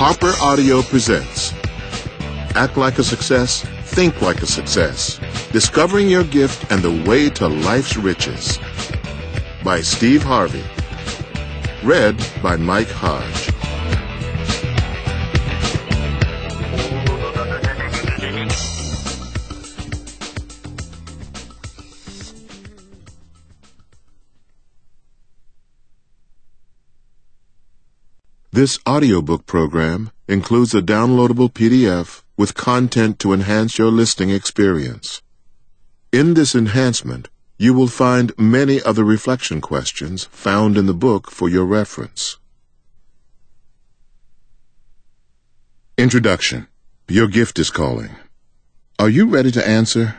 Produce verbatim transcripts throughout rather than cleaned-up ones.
Harper Audio presents Act Like a Success, Think Like a Success. Discovering Your Gift and the Way to Life's Riches by Steve Harvey. Read by Mike Hodge. This audiobook program includes a downloadable P D F with content to enhance your listening experience. In this enhancement, you will find many other reflection questions found in the book for your reference. Introduction. Your gift is calling. Are you ready to answer?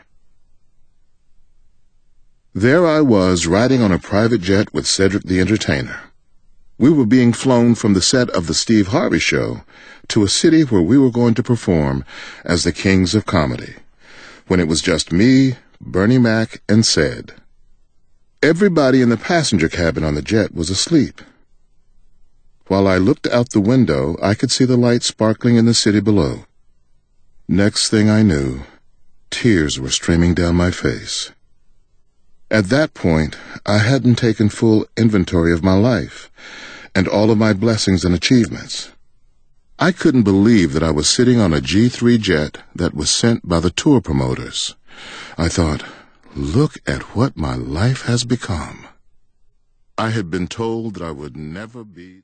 There I was, riding on a private jet with Cedric the Entertainer. We were being flown from the set of The Steve Harvey Show to a city where we were going to perform as the Kings of Comedy, when it was just me, Bernie Mac, and Ced. Everybody in the passenger cabin on the jet was asleep. While I looked out the window, I could see the lights sparkling in the city below. Next thing I knew, tears were streaming down my face. At that point, I hadn't taken full inventory of my life and all of my blessings and achievements. I couldn't believe that I was sitting on a G three jet that was sent by the tour promoters. I thought, look at what my life has become. I had been told that I would never be...